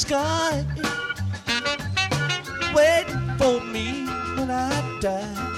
sky, waiting for me when I die.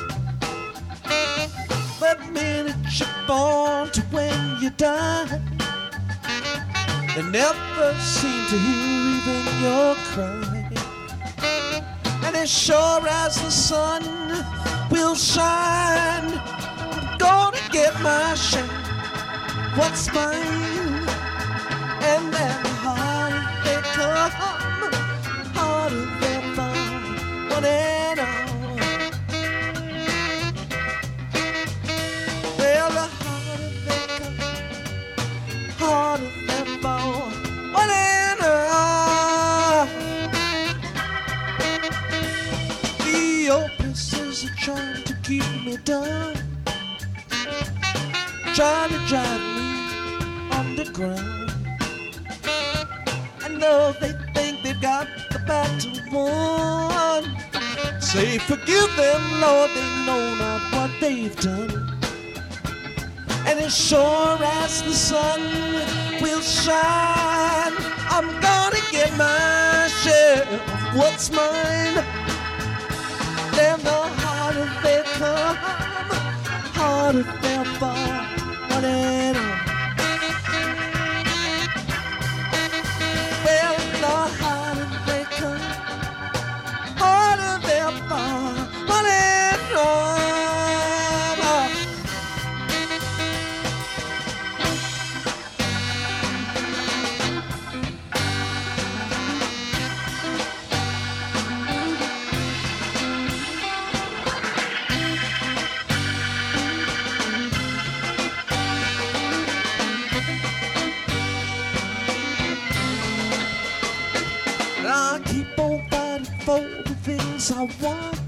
But the minute you're born to when you die, they never seem to hear even your cry. And as sure as the sun will shine, I'm gonna get my share. What's mine? And then hard they come, harder they fall, one and all. Well, the harder they come, harder they fall, one and all. The oppressors are trying to keep me down, trying to drive me underground. I know they think they've got the battle won. Say forgive them, Lord, they know not what they've done. And as sure as the sun will shine, I'm gonna get my share of what's mine. Then the harder they come, harder they'll fall, one and all. Well, the harder they come, harder they'll fall, one and all. I keep on fighting for the things I want.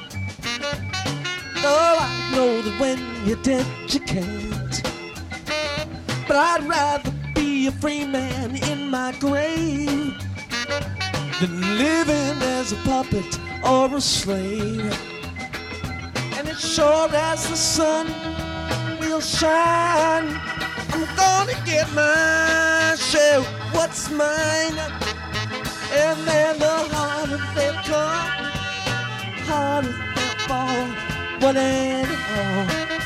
Oh, I know that when you're dead you can't. But I'd rather be a free man in my grave than living as a puppet or a slave. And as sure as the sun will shine, I'm gonna get my share of what's mine. And then the harder they come, harder they fall, one and all.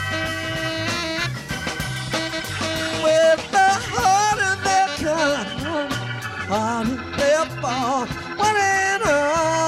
Well, the harder they come, harder they fall, one and all.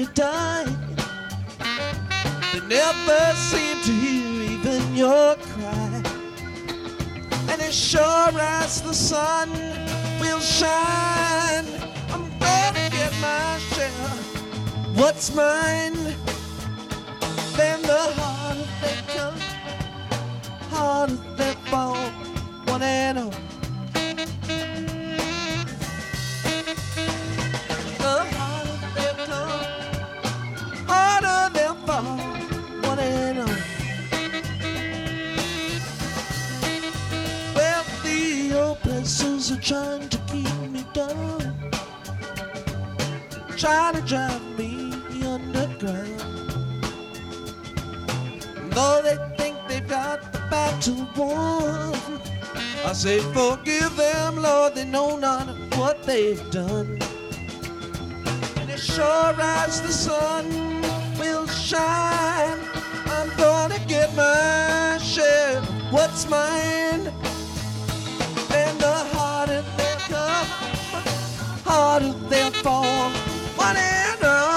you die. They never seem to hear even your cry. And as sure as the sun will shine, I'm gonna get my share. What's mine? Then the harder they come, harder they fall, one and all. The harder they come, harder they fall, one and all. Well, the oppressors are trying to keep me down, trying to drive me underground. Though they think they've got the battle won, I say forgive them, Lord, they know not what they've done. And as sure as the sun will shine, I'm gonna get my share of what's mine. And the harder they come, harder they'll fall, one and all.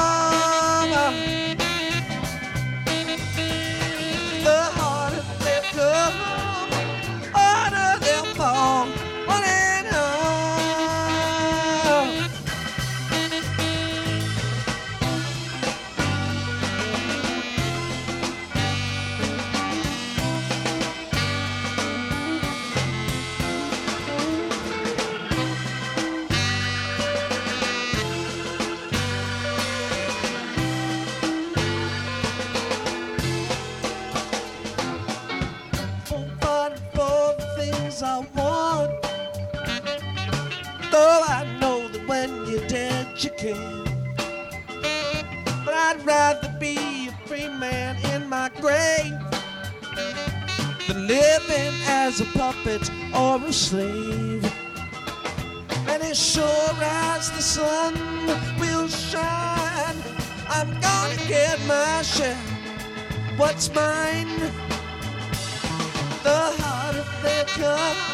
The harder they come, harder they'll fall, one and all. I want, though I know that when you're dead you can. But I'd rather be a free man in my grave than living as a puppet or a slave. And as sure as the sun will shine, I'm gonna get my share. What's mine? The harder they come,